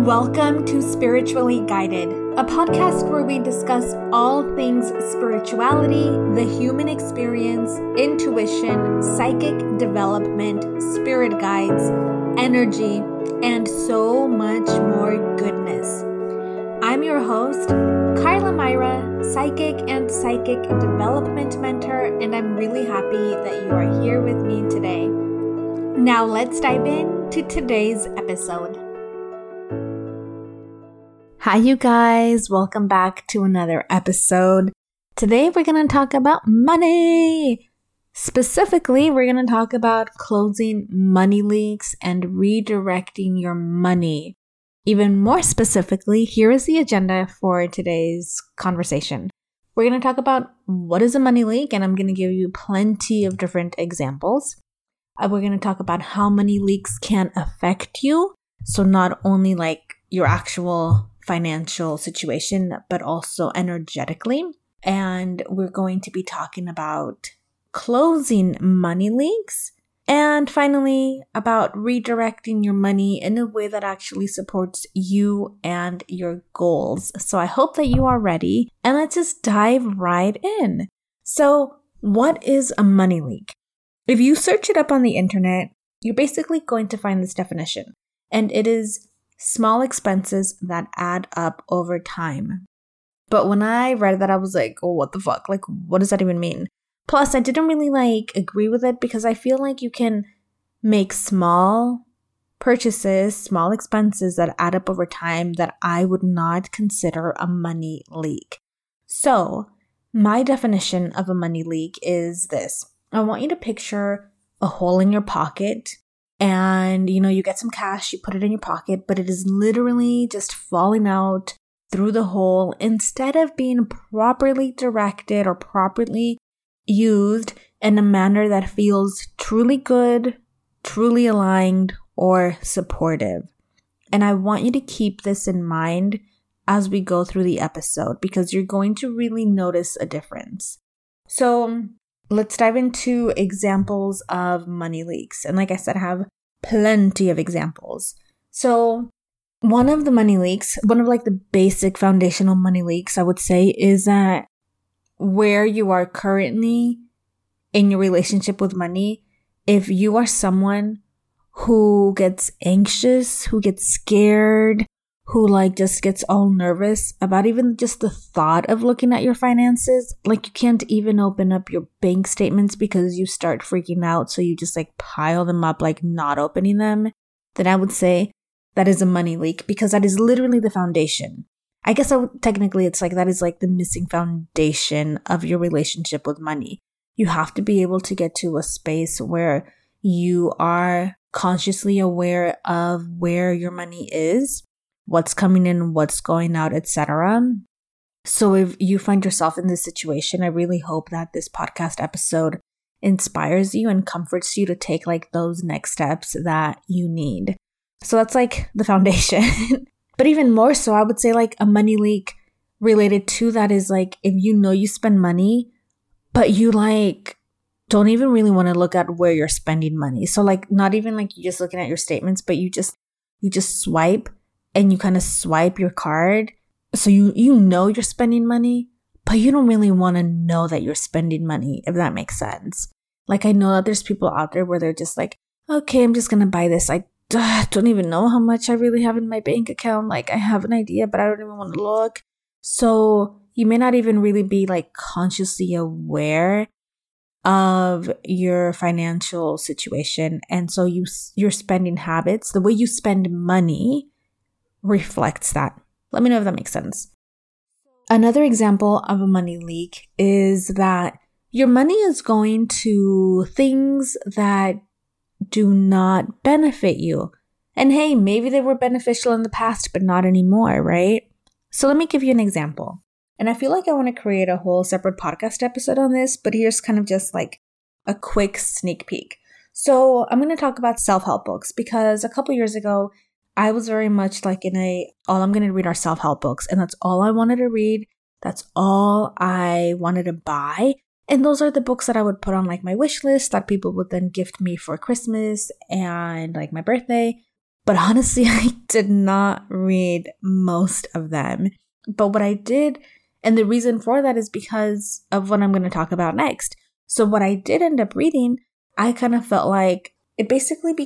Welcome to Spiritually Guided, a podcast where we discuss all things spirituality, the human experience, intuition, psychic development, spirit guides, energy, and so much more goodness. I'm your host, Carla Myra, psychic and psychic development mentor, and I'm really happy that you are here with me today. Now let's dive in to today's episode. Hi, you guys. Welcome back to another episode. Today, we're going to talk about money. Specifically, we're going to talk about closing money leaks and redirecting your money. Even more specifically, here is the agenda for today's conversation. We're going to talk about what is a money leak, and I'm going to give you plenty of different examples. We're going to talk about how money leaks can affect you. So not only like your actual financial situation, but also energetically. And we're going to be talking about closing money leaks. And finally, about redirecting your money in a way that actually supports you and your goals. So I hope that you are ready, and let's just dive right in. So what is a money leak? If you search it up on the internet, you're basically going to find this definition. And it is small expenses that add up over time. But when I read that, I was like, oh, what the fuck? Like, what does that even mean? Plus, I didn't really agree with it because I feel like you can make small purchases, small expenses that add up over time that I would not consider a money leak. So my definition of a money leak is this. I want you to picture a hole in your pocket. And, you get some cash, you put it in your pocket, but it is literally just falling out through the hole instead of being properly directed or properly used in a manner that feels truly good, truly aligned, or supportive. And I want you to keep this in mind as we go through the episode because you're going to really notice a difference. So let's dive into examples of money leaks. And like I said, I have plenty of examples. So one of the money leaks, one of the basic foundational money leaks, I would say, is that where you are currently in your relationship with money, if you are someone who gets anxious, who gets scared, who just gets all nervous about even just the thought of looking at your finances, you can't even open up your bank statements because you start freaking out. So you just pile them up, not opening them. Then I would say that is a money leak because that is literally the foundation. I guess technically it's that is the missing foundation of your relationship with money. You have to be able to get to a space where you are consciously aware of where your money is, what's coming in, what's going out, etc. So if you find yourself in this situation, I really hope that this podcast episode inspires you and comforts you to take those next steps that you need. So that's the foundation. But even more so, I would say a money leak related to that is if you spend money, but you don't even really want to look at where you're spending money. So not even you're just looking at your statements, but you just swipe. And you kind of swipe your card. So you know you're spending money, but you don't really want to know that you're spending money, if that makes sense. I know that there's people out there where they're just okay, I'm just going to buy this. I don't even know how much I really have in my bank account. I have an idea, but I don't even want to look. So you may not even really be consciously aware of your financial situation. And so your spending habits, the way you spend money, reflects that. Let me know if that makes sense. Another example of a money leak is that your money is going to things that do not benefit you. And hey, maybe they were beneficial in the past, but not anymore, right? So let me give you an example. And I feel I want to create a whole separate podcast episode on this, but here's kind of just a quick sneak peek. So I'm going to talk about self-help books because a couple years ago, I was very much all I'm going to read are self-help books. And that's all I wanted to read. That's all I wanted to buy. And those are the books that I would put on my wish list that people would then gift me for Christmas and my birthday. But honestly, I did not read most of them. But what I did, and the reason for that is because of what I'm going to talk about next. So what I did end up reading, I kind of felt like it basically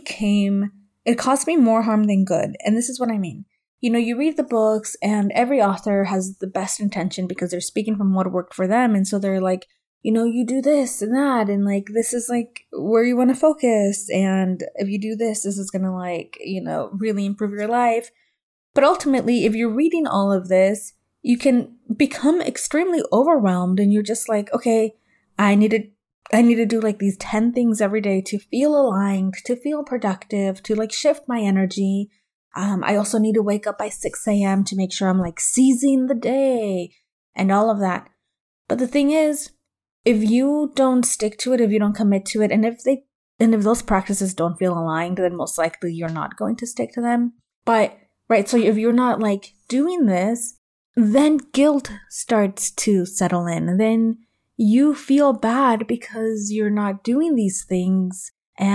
it caused me more harm than good. And this is what I mean. You read the books and every author has the best intention because they're speaking from what worked for them. And so they're like, you do this and that, and like, this is like where you want to focus. And if you do this is going to like, really improve your life. But ultimately, if you're reading all of this, you can become extremely overwhelmed and you're just like, okay, I need to do like these 10 things every day to feel aligned, to feel productive, to like shift my energy. I also need to wake up by 6 a.m. to make sure I'm like seizing the day and all of that. But the thing is, if you don't stick to it, if you don't commit to it, and if those practices don't feel aligned, then most likely you're not going to stick to them. But, right, so if you're not like doing this, then guilt starts to settle in. Then you feel bad because you're not doing these things.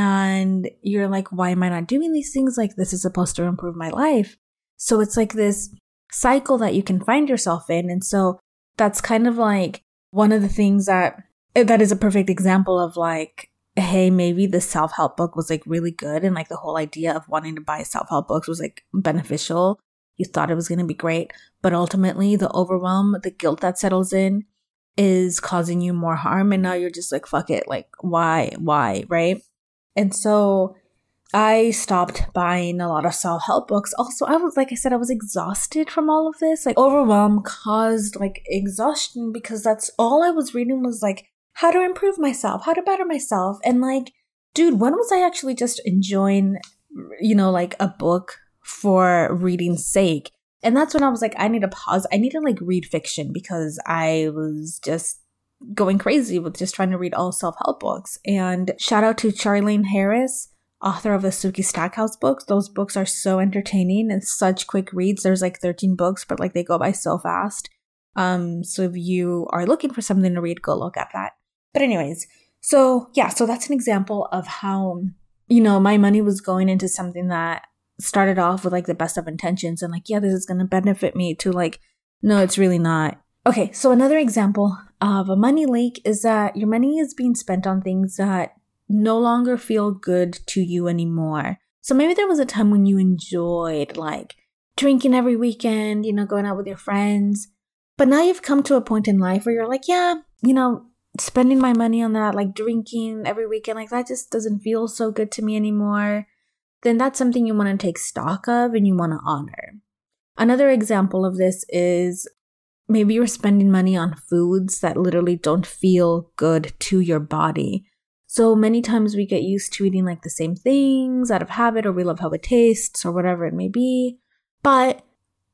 And you're like, why am I not doing these things? Like, this is supposed to improve my life. So it's like this cycle that you can find yourself in. And so that's kind of like one of the things that is a perfect example of like, hey, maybe the self-help book was like really good. And like the whole idea of wanting to buy self-help books was like beneficial. You thought it was going to be great. But ultimately the overwhelm, the guilt that settles in is causing you more harm. And now you're just like, fuck it. Like, why, right? And so I stopped buying a lot of self-help books. Also, I was exhausted from all of this. Like, overwhelm caused like exhaustion because that's all I was reading was like how to improve myself, how to better myself. And like, dude, when was I actually just enjoying, like a book for reading's sake? And that's when I was like, I need to pause. I need to like read fiction because I was just going crazy with just trying to read all self-help books. And shout out to Charlene Harris, author of the Suki Stackhouse books. Those books are so entertaining and such quick reads. There's like 13 books, but like they go by so fast. So if you are looking for something to read, go look at that. But anyways, so that's an example of how, my money was going into something that started off with like the best of intentions and like, yeah, this is going to benefit me, to like, no, it's really not. Okay, so another example of a money leak is that your money is being spent on things that no longer feel good to you anymore. So maybe there was a time when you enjoyed like drinking every weekend, going out with your friends. But now you've come to a point in life where you're like, yeah, spending my money on that, like drinking every weekend, like that just doesn't feel so good to me anymore. Then that's something you want to take stock of and you want to honor. Another example of this is maybe you're spending money on foods that literally don't feel good to your body. So many times we get used to eating like the same things out of habit, or we love how it tastes, or whatever it may be. But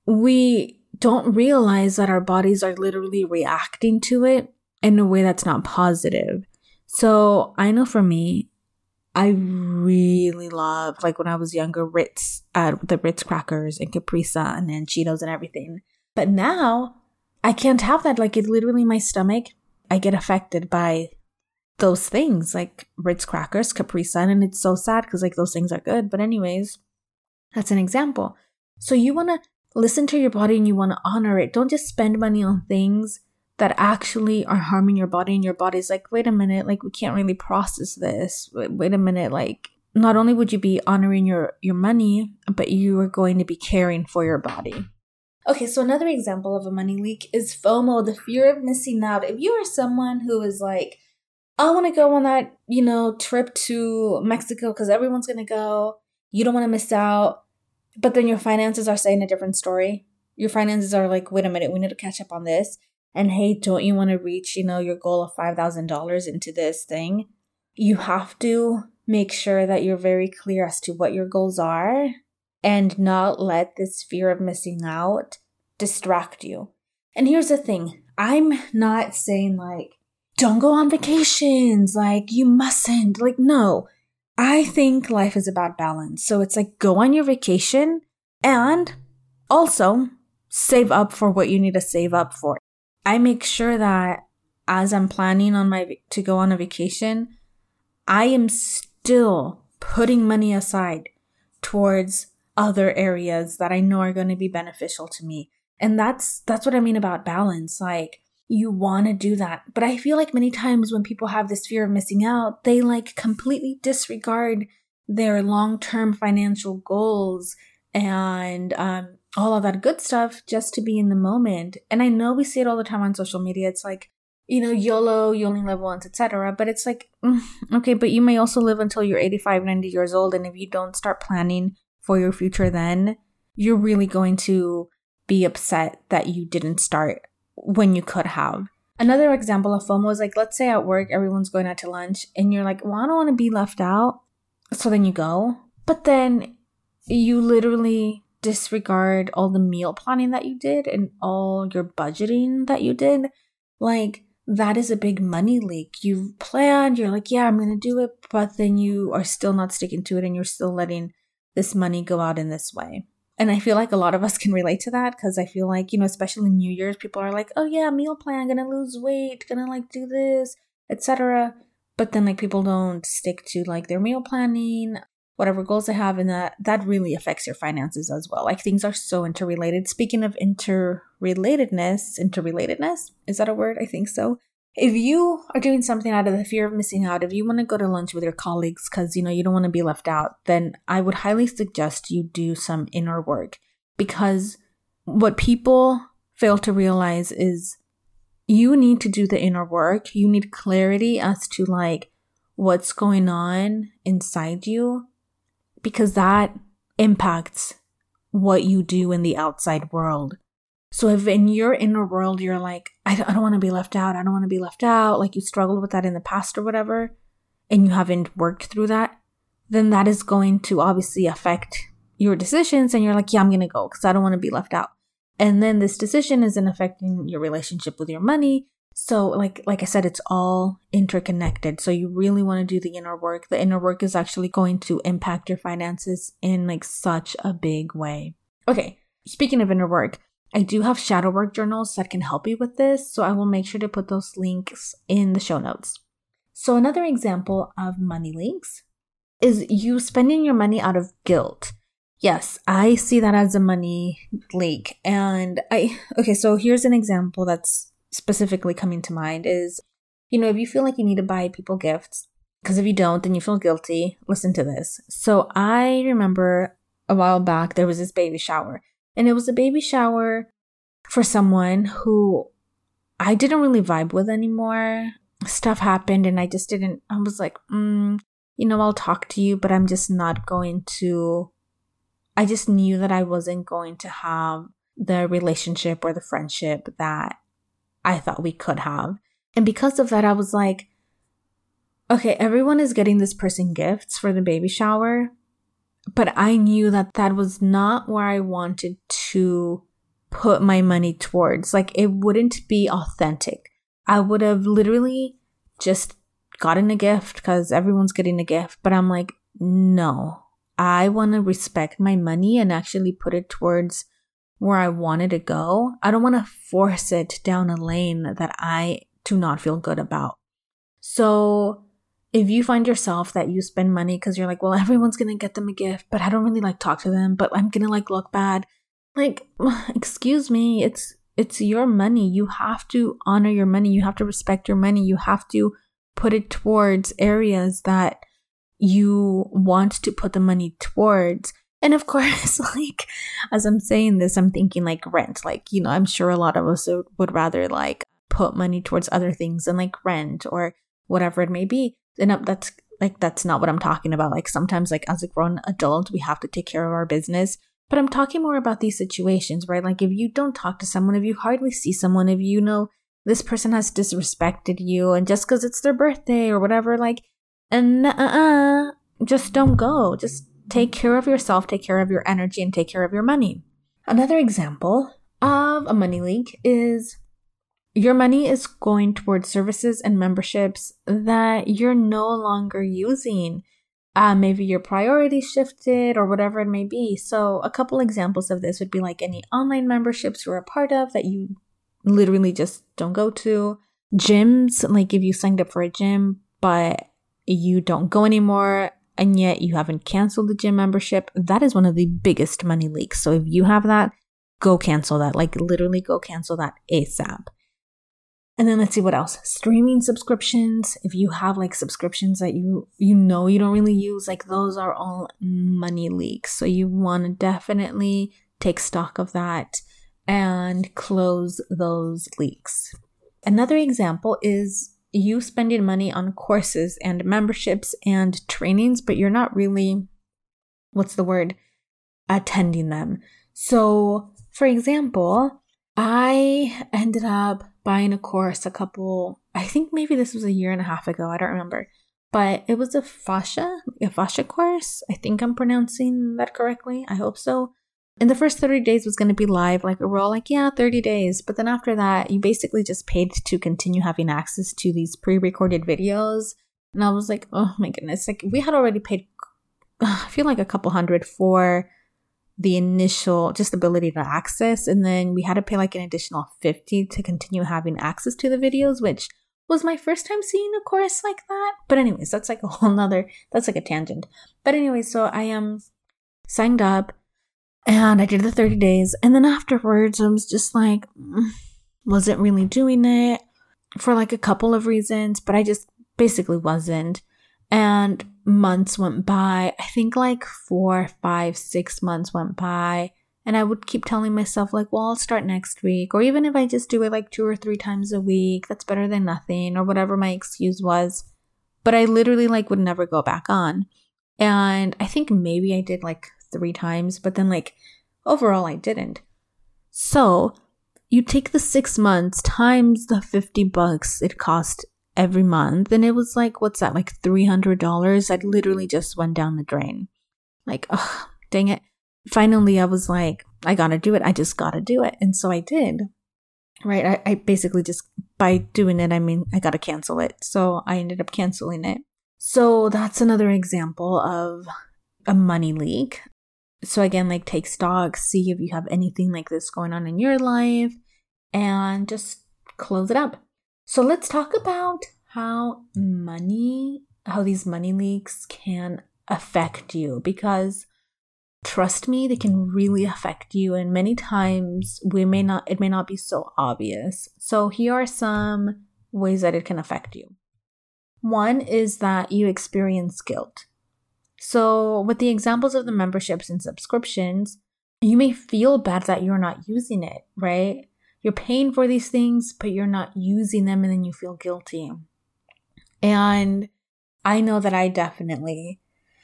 we don't realize that our bodies are literally reacting to it in a way that's not positive. So I know for me, I really loved, like when I was younger, the Ritz crackers and Capri Sun and Cheetos and everything. But now I can't have that. Like, it literally, my stomach, I get affected by those things like Ritz crackers, Capri Sun, and it's so sad because like those things are good. But anyways, that's an example. So you want to listen to your body and you want to honor it. Don't just spend money on things that actually are harming your body, and your body's like, wait a minute, like we can't really process this. Wait a minute, like not only would you be honoring your money, but you are going to be caring for your body. Okay, so another example of a money leak is FOMO, the fear of missing out. If you are someone who is like, I want to go on that, trip to Mexico because everyone's going to go, you don't want to miss out, but then your finances are saying a different story. Your finances are like, wait a minute, we need to catch up on this. And hey, don't you want to reach, your goal of $5,000 into this thing? You have to make sure that you're very clear as to what your goals are and not let this fear of missing out distract you. And here's the thing. I'm not saying like, don't go on vacations. Like, you mustn't. Like, no. I think life is about balance. So it's like, go on your vacation and also save up for what you need to save up for. I make sure that as I'm planning on to go on a vacation, I am still putting money aside towards other areas that I know are going to be beneficial to me. And that's what I mean about balance. Like, you want to do that. But I feel like many times when people have this fear of missing out, they like completely disregard their long-term financial goals and all of that good stuff just to be in the moment. And I know we see it all the time on social media. It's like, YOLO, you only live once, etc. But it's like, okay, but you may also live until you're 85, 90 years old. And if you don't start planning for your future, then you're really going to be upset that you didn't start when you could have. Another example of FOMO is like, let's say at work, everyone's going out to lunch and you're like, well, I don't want to be left out. So then you go, but then you literally disregard all the meal planning that you did and all your budgeting that you did. Like, that is a big money leak. You've planned, you're like, yeah, I'm going to do it, but then you are still not sticking to it and you're still letting this money go out in this way. And I feel like a lot of us can relate to that because I feel like, especially New Year's, people are like, oh yeah, meal plan, gonna lose weight, gonna like do this, etc. But then like people don't stick to like their meal planning, whatever goals they have, and that really affects your finances as well. Like, things are so interrelated. Speaking of interrelatedness, is that a word? I think so. If you are doing something out of the fear of missing out, if you want to go to lunch with your colleagues because, you don't want to be left out, then I would highly suggest you do some inner work. Because what people fail to realize is you need to do the inner work. You need clarity as to like what's going on inside you, because that impacts what you do in the outside world. So if in your inner world, you're like, I don't want to be left out. I don't want to be left out. Like, you struggled with that in the past or whatever, and you haven't worked through that, then that is going to obviously affect your decisions. And you're like, yeah, I'm going to go because I don't want to be left out. And then this decision isn't affecting your relationship with your money. So like I said, it's all interconnected. So you really want to do the inner work. The inner work is actually going to impact your finances in like such a big way. Okay, speaking of inner work, I do have shadow work journals that can help you with this. So I will make sure to put those links in the show notes. So another example of money leaks is you spending your money out of guilt. Yes, I see that as a money leak. And so here's an example that's specifically coming to mind is, if you feel like you need to buy people gifts, because if you don't, then you feel guilty, listen to this. So I remember a while back, there was this baby shower, and it was a baby shower for someone who I didn't really vibe with anymore. Stuff happened and I was like, I'll talk to you, but I'm just not going to. I just knew that I wasn't going to have the relationship or the friendship that I thought we could have. And because of that, I was like, okay, everyone is getting this person gifts for the baby shower, but I knew that that was not where I wanted to put my money towards. Like, it wouldn't be authentic. I would have literally just gotten a gift because everyone's getting a gift, but I'm like, no. I want to respect my money and actually put it towards where I wanted to go. I don't want to force it down a lane that I do not feel good about. So if you find yourself that you spend money because you're like, well, everyone's going to get them a gift, but I don't really like talk to them, but I'm going to like look bad. Like, excuse me, it's your money. You have to honor your money. You have to respect your money. You have to put it towards areas that you want to put the money towards. And of course, like, as I'm saying this, I'm thinking like rent. Like, I'm sure a lot of us would rather like put money towards other things than like rent or whatever it may be. And that's not what I'm talking about. Like, sometimes like as a grown adult, we have to take care of our business. But I'm talking more about these situations, right? Like, if you don't talk to someone, if you hardly see someone, if you know this person has disrespected you and just because it's their birthday or whatever, like, and just don't go. Just take care of yourself, take care of your energy, and take care of your money. Another example of a money leak is your money is going towards services and memberships that you're no longer using. Maybe your priorities shifted or whatever it may be. So a couple examples of this would be like any online memberships you're a part of that you literally just don't go to. Gyms, like if you signed up for a gym, but you don't go anymore. and yet you haven't canceled the gym membership, that is one of the biggest money leaks. So if you have that, go cancel that. Like literally go cancel that ASAP. And then let's see what else. Streaming subscriptions. If you have like subscriptions that you don't really use, like those are all money leaks. So you want to definitely take stock of that and close those leaks. Another example is you spending money on courses and memberships and trainings, but you're not really, attending them. So for example, I ended up buying a course I think maybe this was a year and a half ago. I don't remember, but it was a fascia course. I think I'm pronouncing that correctly. I hope so. And the first 30 days was going to be live. Like we're all like, yeah, 30 days. But then after that, you basically just paid to continue having access to these pre-recorded videos. And I was like, oh my goodness. Like we had already paid, I feel like a couple $100 for the initial just ability to access. And then we had to pay like an additional $50 to continue having access to the videos, which was my first time seeing a course like that. But anyways, that's like that's like a tangent. But anyway, so I signed up and I did the 30 days. And then afterwards, I was just like, wasn't really doing it for like a couple of reasons, but I just basically wasn't. And months went by. I think like 4, 5, 6 months went by. And I would keep telling myself like, well, I'll start next week. Or even if I just do it like 2 or 3 times a week, that's better than nothing, or whatever my excuse was. But I literally like would never go back on. And I think maybe I did like 3 times, but then like overall I didn't. So you take the 6 months times the $50 it cost every month, and it was like, what's that, like $300 that literally just went down the drain. Like, oh, dang it. Finally, I was like, I gotta do it. I just gotta do it. And so I did. Right? I basically just, by doing it, I mean, I gotta cancel it. So I ended up canceling it. So that's another example of a money leak. So again, like take stock, see if you have anything like this going on in your life, and just close it up. So let's talk about how these money leaks can affect you, because trust me, they can really affect you. And many times it may not be so obvious. So here are some ways that it can affect you. One is that you experience guilt. So with the examples of the memberships and subscriptions, you may feel bad that you're not using it, right? You're paying for these things, but you're not using them, and then you feel guilty. And I know that I definitely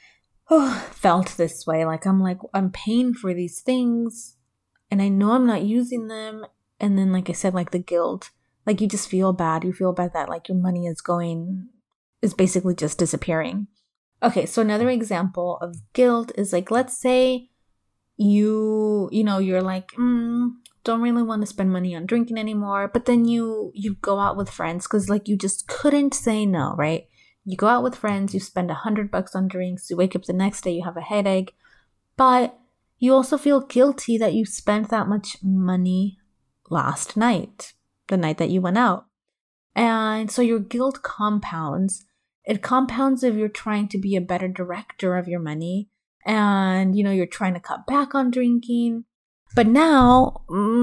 felt this way. Like I'm paying for these things and I know I'm not using them. And then, like I said, like the guilt, like you just feel bad. You feel bad that like your money is basically just disappearing. Okay, so another example of guilt is like, let's say you're like, don't really want to spend money on drinking anymore, but then you go out with friends because like you just couldn't say no, right? You go out with friends, you spend $100 on drinks, you wake up the next day, you have a headache, but you also feel guilty that you spent that much money last night, the night that you went out. And so your guilt compounds. It compounds if you're trying to be a better director of your money and, you're trying to cut back on drinking. But now,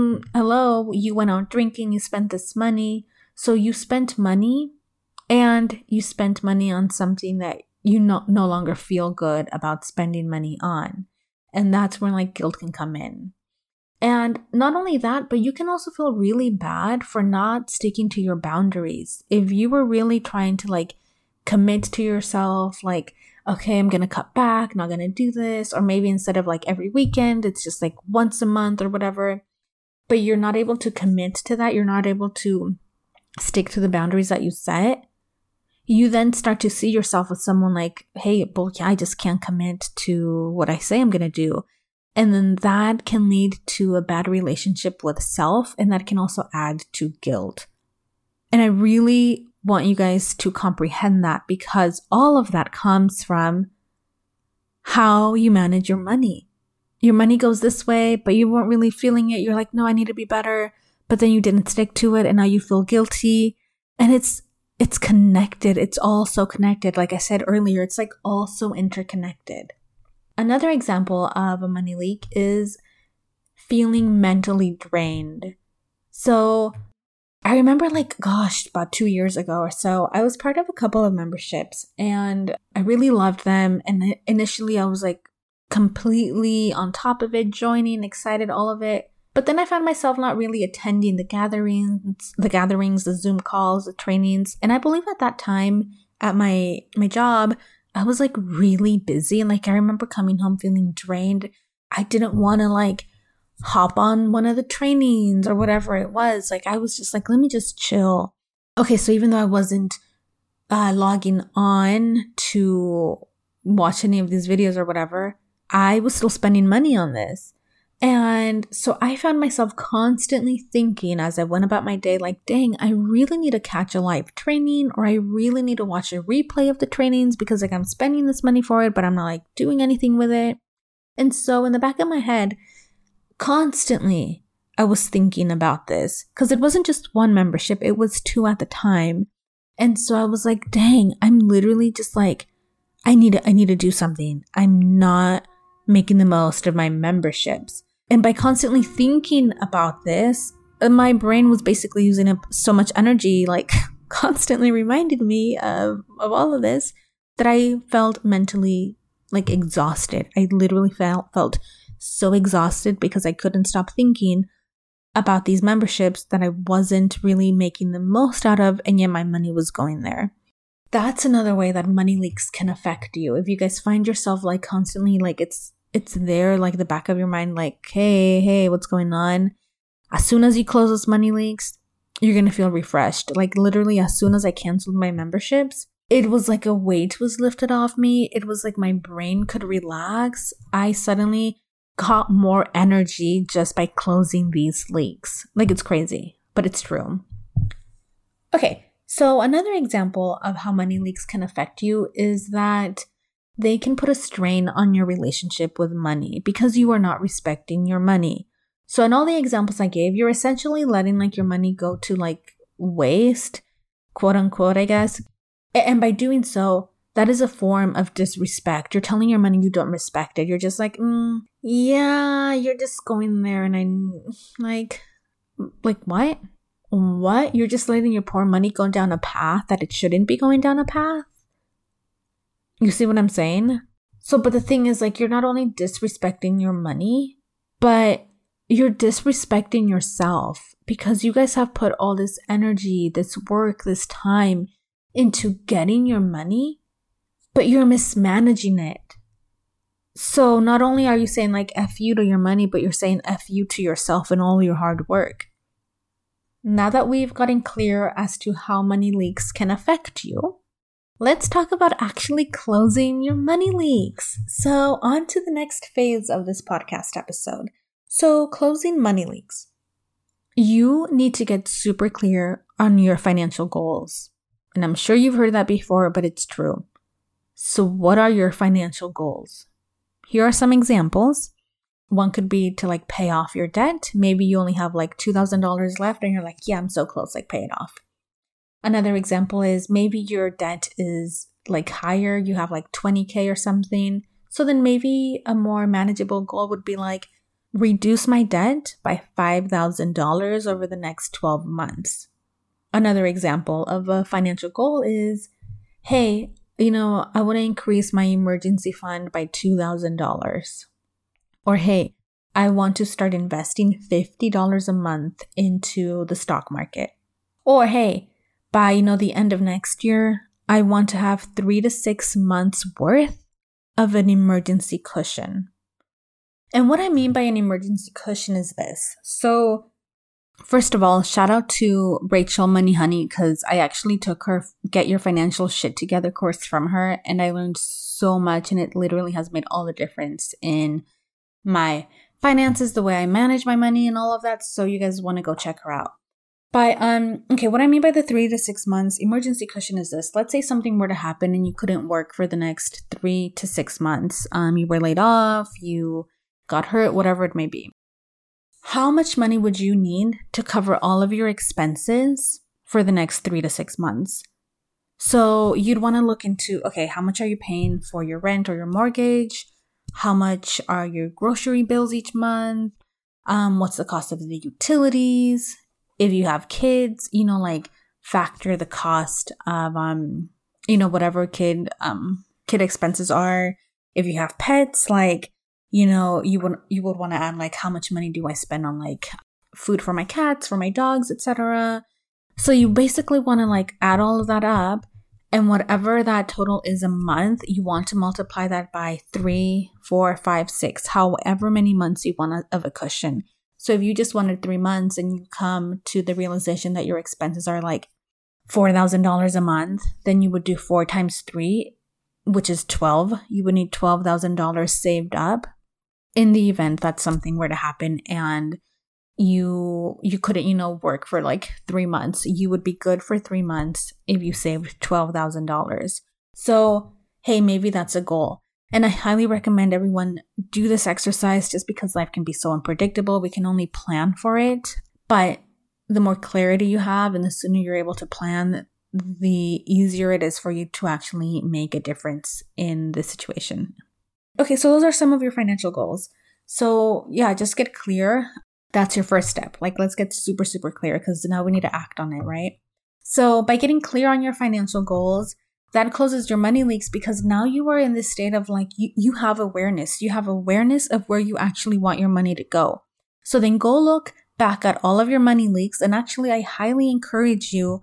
you went out drinking, you spent this money. So you spent money, and you spent money on something that you no longer feel good about spending money on. And that's when like guilt can come in. And not only that, but you can also feel really bad for not sticking to your boundaries. If you were really trying to like commit to yourself, like, okay, I'm going to cut back, not going to do this. Or maybe instead of like every weekend, it's just like once a month or whatever. But you're not able to commit to that. You're not able to stick to the boundaries that you set. You then start to see yourself as someone like, hey, well, yeah, I just can't commit to what I say I'm going to do. And then that can lead to a bad relationship with self. And that can also add to guilt. And I really want you guys to comprehend that, because all of that comes from how you manage your money. Your money goes this way, but you weren't really feeling it. You're like, no, I need to be better. But then you didn't stick to it, and now you feel guilty. And it's it's connected. It's all so connected. Like I said earlier, it's like all so interconnected. Another example of a money leak is feeling mentally drained. So I remember about 2 years ago or so, I was part of a couple of memberships and I really loved them. And initially I was like completely on top of it, joining, excited, all of it. But then I found myself not really attending the gatherings, the Zoom calls, the trainings. And I believe at that time at my job, I was like really busy. And like I remember coming home feeling drained. I didn't want to hop on one of the trainings or whatever it was. Like I was just like, let me just chill. Okay, so even though I wasn't logging on to watch any of these videos or whatever, I was still spending money on this. And so I found myself constantly thinking as I went about my day, like, dang, I really need to catch a live training, or I really need to watch a replay of the trainings because like I'm spending this money for it, but I'm not like doing anything with it. And so in the back of my head, constantly I was thinking about this because it wasn't just one membership, it was 2 at the time. And so I was like, dang, I'm literally just like, I need to do something. I'm not making the most of my memberships. And by constantly thinking about this, my brain was basically using up so much energy, like constantly reminded me of all of this, that I felt mentally like exhausted. I literally felt so exhausted because I couldn't stop thinking about these memberships that I wasn't really making the most out of, and yet my money was going there. That's another way that money leaks can affect you. If you guys find yourself like constantly like it's there, like the back of your mind, like, hey, what's going on? As soon as you close those money leaks, you're going to feel refreshed. Like literally as soon as I canceled my memberships, it was like a weight was lifted off me. It was like my brain could relax. I suddenly got more energy just by closing these leaks. Like it's crazy, but it's true. Okay, so another example of how money leaks can affect you is that they can put a strain on your relationship with money because you are not respecting your money. So in all the examples I gave, you're essentially letting like your money go to like waste, quote unquote, I guess. And by doing so, that is a form of disrespect. You're telling your money you don't respect it. You're just like, yeah, you're just going there. And I'm like what? What? You're just letting your poor money go down a path that it shouldn't be going down a path? You see what I'm saying? So, but the thing is, like, you're not only disrespecting your money, but you're disrespecting yourself because you guys have put all this energy, this work, this time into getting your money, but you're mismanaging it. So not only are you saying like F you to your money, but you're saying F you to yourself and all your hard work. Now that we've gotten clear as to how money leaks can affect you, let's talk about actually closing your money leaks. So on to the next phase of this podcast episode. So closing money leaks. You need to get super clear on your financial goals. And I'm sure you've heard that before, but it's true. So what are your financial goals? Here are some examples. One could be to like pay off your debt. Maybe you only have like $2,000 left and you're like, yeah, I'm so close, like pay it off. Another example is maybe your debt is like higher. You have like 20K or something. So then maybe a more manageable goal would be like reduce my debt by $5,000 over the next 12 months. Another example of a financial goal is, hey, I want to increase my emergency fund by $2,000. Or, hey, I want to start investing $50 a month into the stock market. Or, hey, by, the end of next year, I want to have 3 to 6 months worth of an emergency cushion. And what I mean by an emergency cushion is this. So, first of all, shout out to Rachel Money Honey because I actually took her Get Your Financial Shit Together course from her and I learned so much and it literally has made all the difference in my finances, the way I manage my money and all of that. So you guys want to go check her out. But what I mean by the 3 to 6 months emergency cushion is this. Let's say something were to happen and you couldn't work for the next 3 to 6 months. You were laid off, you got hurt, whatever it may be. How much money would you need to cover all of your expenses for the next 3 to 6 months? So you'd want to look into, okay, how much are you paying for your rent or your mortgage? How much are your grocery bills each month? What's the cost of the utilities? If you have kids, like factor the cost of, whatever kid expenses are. If you have pets, you would want to add like, how much money do I spend on like food for my cats, for my dogs, etc. So you basically want to like add all of that up, and whatever that total is a month, you want to multiply that by 3, 4, 5, 6, however many months you want of a cushion. So if you just wanted 3 months and you come to the realization that your expenses are like $4,000 a month, then you would do 4 times 3, which is 12. You would need $12,000 saved up in the event that something were to happen and you couldn't, work for like 3 months. You would be good for 3 months if you saved $12,000. So, hey, maybe that's a goal. And I highly recommend everyone do this exercise just because life can be so unpredictable. We can only plan for it. But the more clarity you have and the sooner you're able to plan, the easier it is for you to actually make a difference in the situation. Okay, so those are some of your financial goals. So yeah, just get clear. That's your first step. Like, let's get super, super clear because now we need to act on it, right? So by getting clear on your financial goals, that closes your money leaks because now you are in this state of like, you have awareness. You have awareness of where you actually want your money to go. So then go look back at all of your money leaks. And actually, I highly encourage you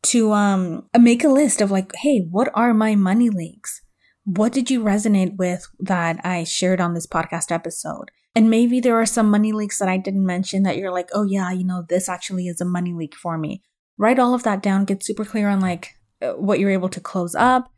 to make a list of like, hey, what are my money leaks? What did you resonate with that I shared on this podcast episode? And maybe there are some money leaks that I didn't mention that you're like, oh yeah, this actually is a money leak for me. Write all of that down, get super clear on like what you're able to close up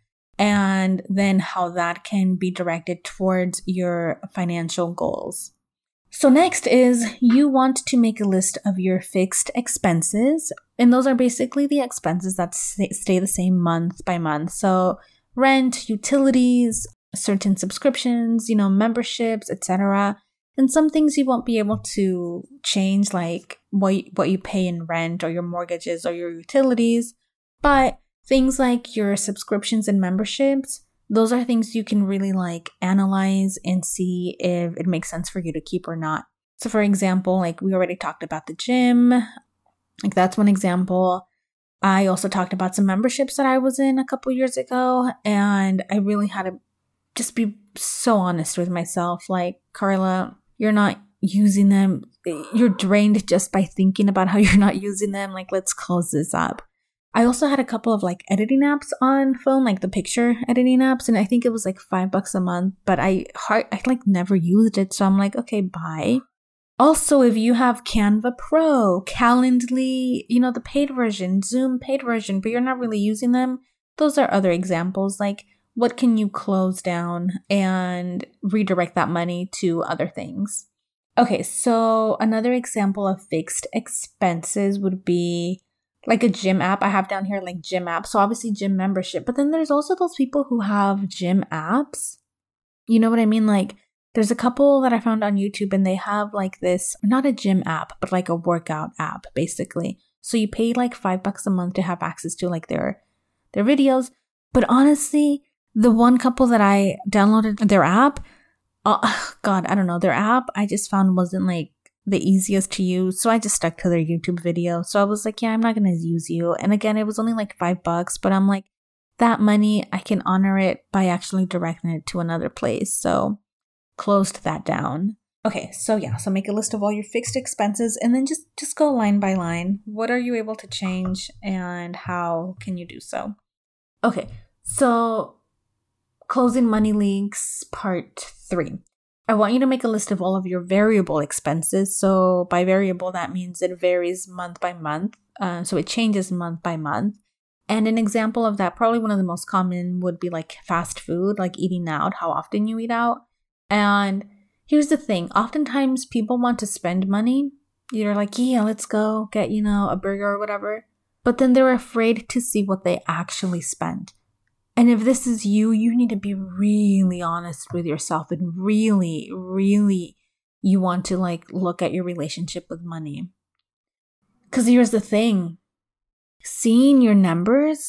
and then how that can be directed towards your financial goals. So next is you want to make a list of your fixed expenses. And those are basically the expenses that stay the same month by month. So rent, utilities, certain subscriptions, memberships, etc. And some things you won't be able to change, like what you pay in rent or your mortgages or your utilities. But things like your subscriptions and memberships, those are things you can really like analyze and see if it makes sense for you to keep or not. So for example, like we already talked about the gym, like that's one example. I also talked about some memberships that I was in a couple years ago, and I really had to just be so honest with myself. Like, Carla, you're not using them. You're drained just by thinking about how you're not using them. Like, let's close this up. I also had a couple of like editing apps on phone, like the picture editing apps. And I think it was like $5 a month, but I like never used it. So I'm like, okay, bye. Also, if you have Canva Pro, Calendly, the paid version, Zoom paid version, but you're not really using them, those are other examples. Like, what can you close down and redirect that money to other things? Okay, so another example of fixed expenses would be like a gym app. I have down here like gym app. So obviously gym membership, but then there's also those people who have gym apps. You know what I mean? Like, there's a couple that I found on YouTube and they have like this, not a gym app, but like a workout app, basically. So you pay like $5 a month to have access to like their videos. But honestly, the one couple that I downloaded their app, God, I don't know. Their app I just found wasn't like the easiest to use. So I just stuck to their YouTube video. So I was like, yeah, I'm not going to use you. And again, it was only like $5, but I'm like, that money, I can honor it by actually directing it to another place. So closed that down. Okay, so yeah, so make a list of all your fixed expenses and then just go line by line. What are you able to change and how can you do so? Okay, so closing money leaks part 3. I want you to make a list of all of your variable expenses. So by variable, that means it varies month by month. So it changes month by month. And an example of that, probably one of the most common would be like fast food, like eating out, how often you eat out. And here's the thing. Oftentimes people want to spend money. You're like, yeah, let's go get, a burger or whatever. But then they're afraid to see what they actually spend. And if this is you, you need to be really honest with yourself and really, really you want to like look at your relationship with money. Because here's the thing. Seeing your numbers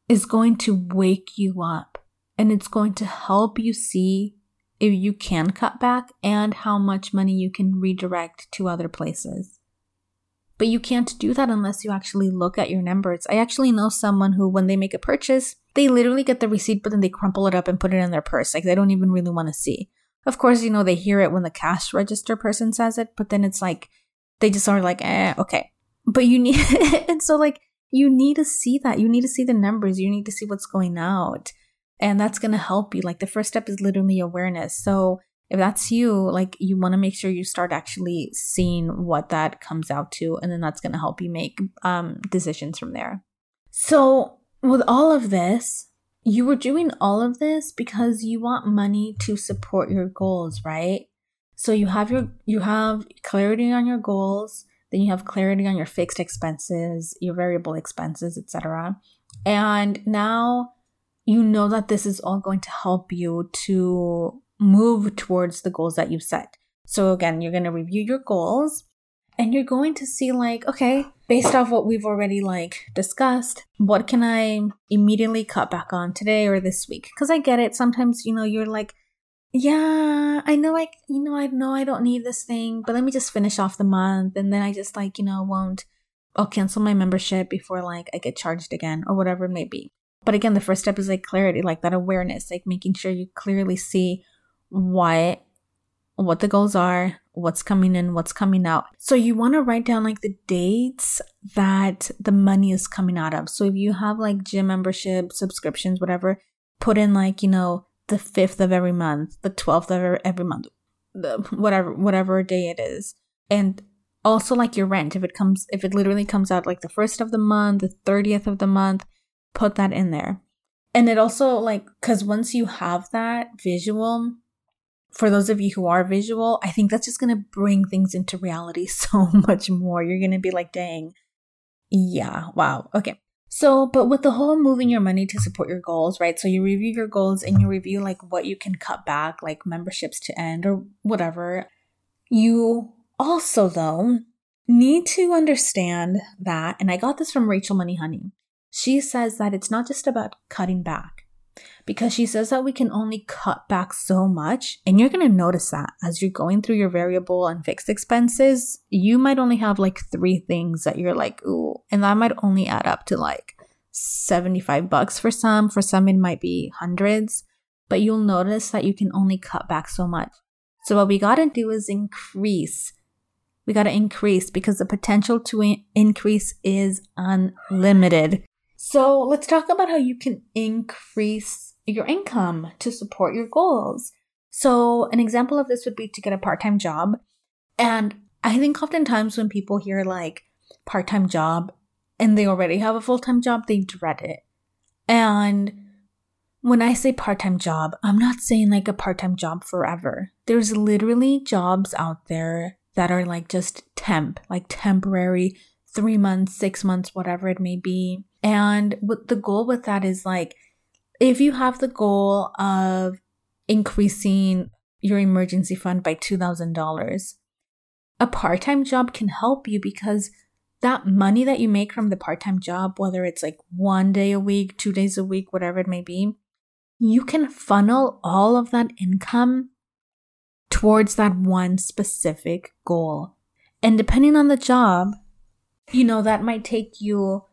is going to wake you up, and it's going to help you see if you can cut back and how much money you can redirect to other places. But you can't do that unless you actually look at your numbers. I actually know someone who, when they make a purchase, they literally get the receipt, but then they crumple it up and put it in their purse. Like, they don't even really want to see. Of course, they hear it when the cash register person says it, but then it's like, they just are like, okay. But you need, and so like, you need to see that. You need to see the numbers. You need to see what's going out. And that's going to help you. Like, the first step is literally awareness. So if that's you, like, you want to make sure you start actually seeing what that comes out to. And then that's going to help you make decisions from there. So with all of this, you were doing all of this because you want money to support your goals, right? So you have clarity on your goals, then you have clarity on your fixed expenses, your variable expenses, etc. And now you know that this is all going to help you to move towards the goals that you've set. So again, you're going to review your goals and you're going to see like, okay, based off what we've already like discussed, what can I immediately cut back on today or this week? Because I get it. Sometimes, you're like, yeah, I know I don't need this thing, but let me just finish off the month. And then I just like, I'll cancel my membership before like I get charged again or whatever it may be. But again, the first step is like clarity, like that awareness, like making sure you clearly see what the goals are, what's coming in, what's coming out. So you want to write down like the dates that the money is coming out of. So if you have like gym membership, subscriptions, whatever, put in like, the 5th of every month, the 12th of every month, whatever day it is. And also like your rent, if it literally comes out like the 1st of the month, the 30th of the month, put that in there. And it also like, because once you have that visual, for those of you who are visual, I think that's just going to bring things into reality so much more. You're going to be like, dang, yeah, wow, okay. So, but with the whole moving your money to support your goals, right? So you review your goals and you review like what you can cut back, like memberships to end or whatever. You also though need to understand that, and I got this from Rachel Moneyhoney. She says that it's not just about cutting back, because she says that we can only cut back so much. And you're going to notice that as you're going through your variable and fixed expenses, you might only have like 3 things that you're like, ooh, and that might only add up to like $75 for some. For some, it might be hundreds, but you'll notice that you can only cut back so much. So what we got to do is increase. We got to increase because the potential to increase is unlimited. So let's talk about how you can increase your income to support your goals. So an example of this would be to get a part-time job. And I think oftentimes when people hear like part-time job and they already have a full-time job, they dread it. And when I say part-time job, I'm not saying like a part-time job forever. There's literally jobs out there that are like just like temporary, 3 months, 6 months, whatever it may be. And what the goal with that is like, if you have the goal of increasing your emergency fund by $2,000, a part-time job can help you because that money that you make from the part-time job, whether it's like 1 day a week, 2 days a week, whatever it may be, you can funnel all of that income towards that one specific goal. And depending on the job, that might take you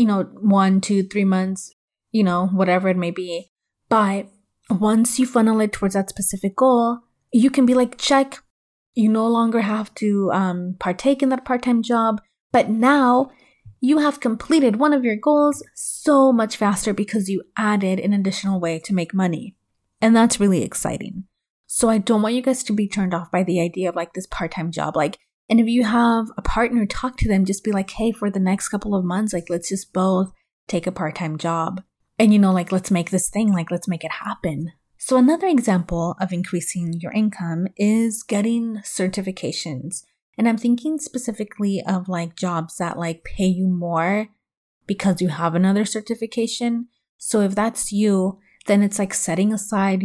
1, 2, 3 months, whatever it may be. But once you funnel it towards that specific goal, you can be like, check, you no longer have to partake in that part-time job. But now you have completed one of your goals so much faster because you added an additional way to make money. And that's really exciting. So I don't want you guys to be turned off by the idea of like this part-time job. And if you have a partner, talk to them. Just be like, hey, for the next couple of months, like, let's just both take a part-time job. And, let's make this thing, like, let's make it happen. So another example of increasing your income is getting certifications. And I'm thinking specifically of like jobs that like pay you more because you have another certification. So if that's you, then it's like setting aside,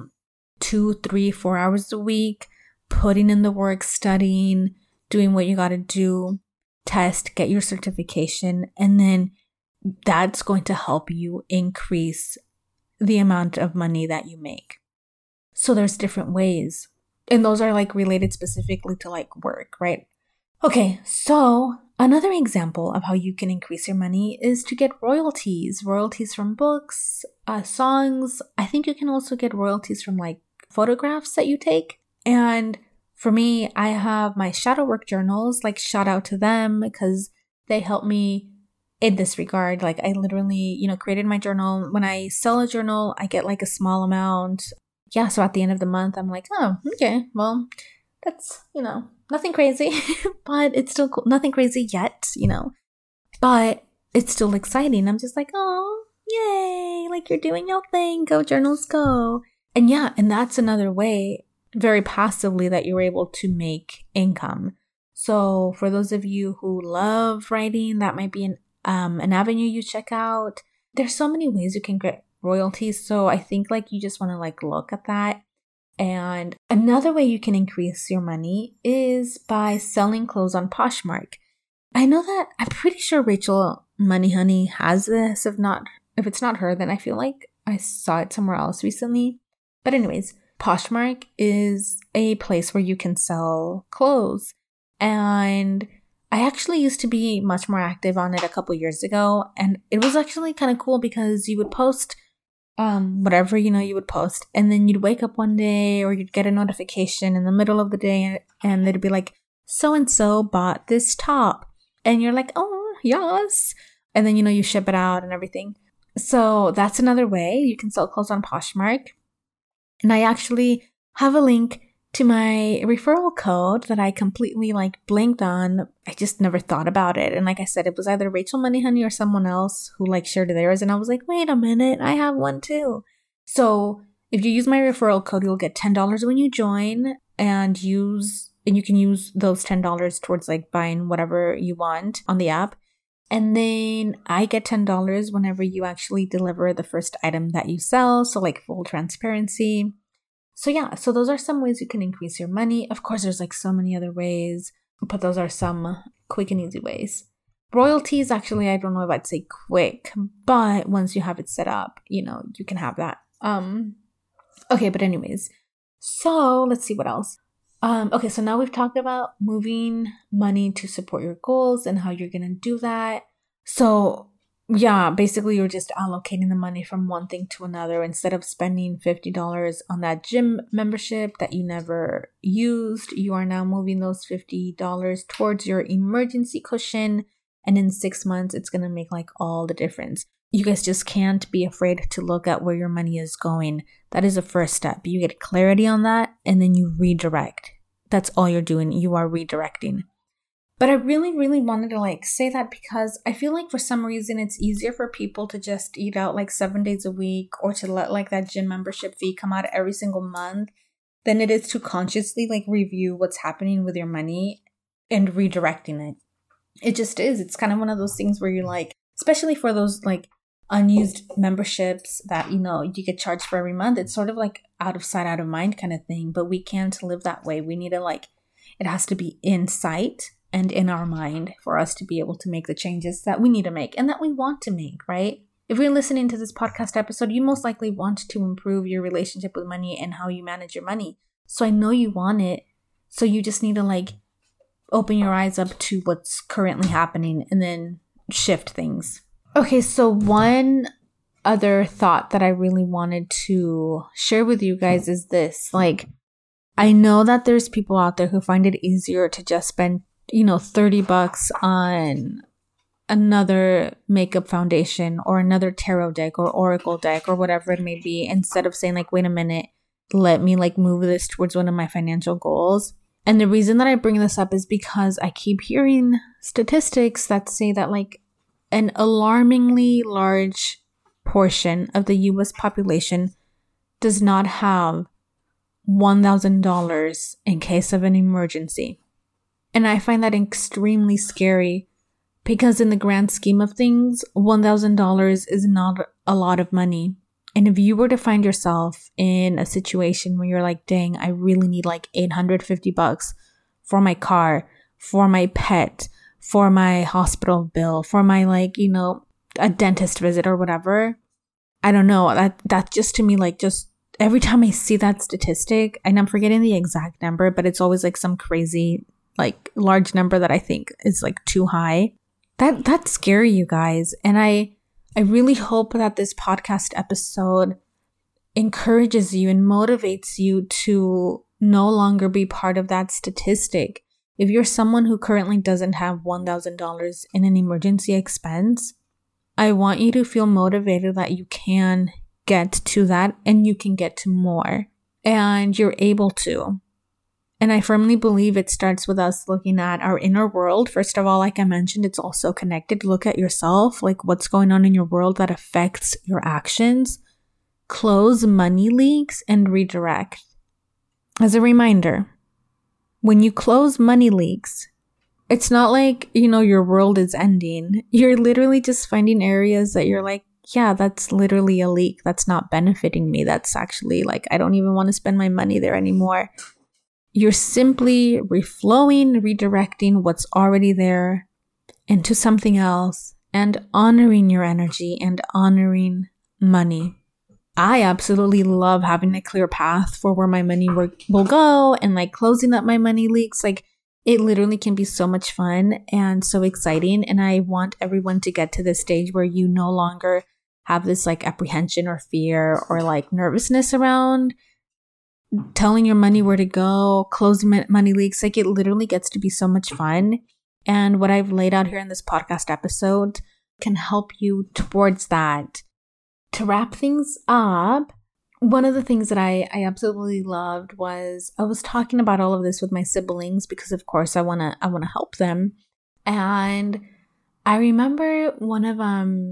2, 3, 4 hours a week, putting in the work, studying, doing what you got to do, test, get your certification, and then that's going to help you increase the amount of money that you make. So there's different ways. And those are like related specifically to like work, right? Okay, so another example of how you can increase your money is to get royalties from books, songs. I think you can also get royalties from like photographs that you take. And for me, I have my shadow work journals, like shout out to them because they help me in this regard. Like I literally, created my journal. When I sell a journal, I get like a small amount. Yeah, so at the end of the month, I'm like, oh, okay, well, that's, nothing crazy, but it's still cool. Nothing crazy yet, but it's still exciting. I'm just like, oh, yay, like you're doing your thing. Go journals, go. And yeah, and that's another way, very passively, that you're able to make income. So for those of you who love writing, that might be an avenue you check out. There's so many ways you can get royalties. So I think like you just want to like look at that. And another way you can increase your money is by selling clothes on Poshmark. I know that I'm pretty sure Rachel Moneyhoney has this. If it's not her, then I feel like I saw it somewhere else recently. But anyways, Poshmark is a place where you can sell clothes. And I actually used to be much more active on it a couple years ago. And it was actually kind of cool because you would post whatever, you would post, and then you'd wake up one day or you'd get a notification in the middle of the day and they'd be like, so-and-so bought this top. And you're like, oh, yes. And then, you ship it out and everything. So that's another way you can sell clothes on Poshmark. And I actually have a link to my referral code that I completely like blanked on. I just never thought about it. And like I said, it was either Rachel Moneyhoney or someone else who like shared theirs. And I was like, wait a minute, I have one too. So if you use my referral code, you'll get $10 when you join and you can use those $10 towards like buying whatever you want on the app. And then I get $10 whenever you actually deliver the first item that you sell. So like full transparency. So yeah, so those are some ways you can increase your money. Of course, there's like so many other ways, but those are some quick and easy ways. Royalties, actually, I don't know if I'd say quick, but once you have it set up, you can have that. Okay, but anyways, so let's see what else. Okay, so now we've talked about moving money to support your goals and how you're going to do that. So yeah, basically you're just allocating the money from one thing to another. Instead of spending $50 on that gym membership that you never used, you are now moving those $50 towards your emergency cushion. And in 6 months, it's going to make like all the difference. You guys just can't be afraid to look at where your money is going. That is the first step. You get clarity on that and then you redirect. That's all you're doing. You are redirecting. But I really, really wanted to like say that because I feel like for some reason it's easier for people to just eat out like 7 days a week or to let like that gym membership fee come out every single month than it is to consciously like review what's happening with your money and redirecting it. It just is. It's kind of one of those things where you're like, especially for those like unused memberships that, you get charged for every month. It's sort of like out of sight, out of mind kind of thing. But we can't live that way. We need to like, it has to be in sight and in our mind for us to be able to make the changes that we need to make and that we want to make, right? If you're listening to this podcast episode, you most likely want to improve your relationship with money and how you manage your money. So I know you want it. So you just need to like open your eyes up to what's currently happening and then shift things. Okay, so one other thought that I really wanted to share with you guys is this. Like, I know that there's people out there who find it easier to just spend $30 on another makeup foundation or another tarot deck or oracle deck or whatever it may be, instead of saying like, wait a minute, let me like move this towards one of my financial goals. And the reason that I bring this up is because I keep hearing statistics that say that like an alarmingly large portion of the US population does not have $1,000 in case of an emergency. And I find that extremely scary because in the grand scheme of things, $1,000 is not a lot of money. And if you were to find yourself in a situation where you're like, dang, I really need like $850 for my car, for my pet, for my hospital bill, for my a dentist visit or whatever. I don't know. That just to me, like, just every time I see that statistic, and I'm forgetting the exact number, but it's always like some crazy, like, large number that I think is like too high. That's scary, you guys. And I really hope that this podcast episode encourages you and motivates you to no longer be part of that statistic. If you're someone who currently doesn't have $1,000 in an emergency expense, I want you to feel motivated that you can get to that and you can get to more. And you're able to. And I firmly believe it starts with us looking at our inner world. First of all, like I mentioned, it's also connected. Look at yourself, like what's going on in your world that affects your actions. Close money leaks and redirect. As a reminder, when you close money leaks, it's not like, your world is ending. You're literally just finding areas that you're like, yeah, that's literally a leak. That's not benefiting me. That's actually like, I don't even want to spend my money there anymore. You're simply reflowing, redirecting what's already there into something else and honoring your energy and honoring money. I absolutely love having a clear path for where my money will go and like closing up my money leaks. Like it literally can be so much fun and so exciting. And I want everyone to get to this stage where you no longer have this like apprehension or fear or like nervousness around telling your money where to go, closing money leaks. Like it literally gets to be so much fun. And what I've laid out here in this podcast episode can help you towards that. To wrap things up, one of the things that I absolutely loved was I was talking about all of this with my siblings because of course I wanna help them. And I remember one of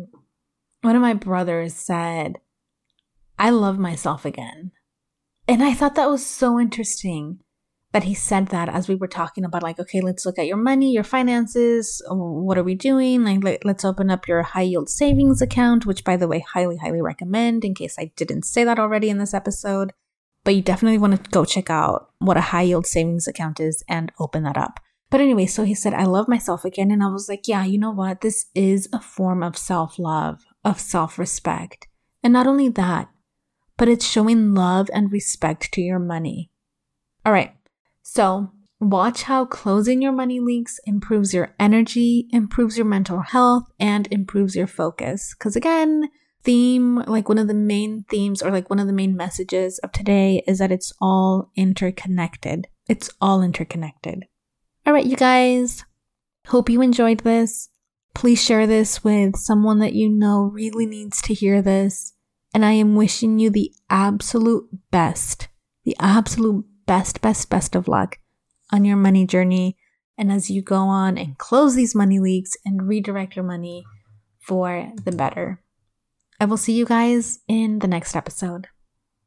my brothers said, "I love myself again." And I thought that was so interesting that he said that as we were talking about like, okay, let's look at your money, your finances. What are we doing? Like, let's open up your high yield savings account, which by the way, highly, highly recommend in case I didn't say that already in this episode. But you definitely want to go check out what a high yield savings account is and open that up. But anyway, so he said, "I love myself again." And I was like, yeah, you know what? This is a form of self-love, of self-respect. And not only that, but it's showing love and respect to your money. All right. So watch how closing your money leaks improves your energy, improves your mental health, and improves your focus. Because again, one of the main themes or like one of the main messages of today is that it's all interconnected. It's all interconnected. All right, you guys. Hope you enjoyed this. Please share this with someone that you know really needs to hear this. And I am wishing you the absolute best of luck on your money journey and as you go on and close these money leaks and redirect your money for the better. I will see you guys in the next episode.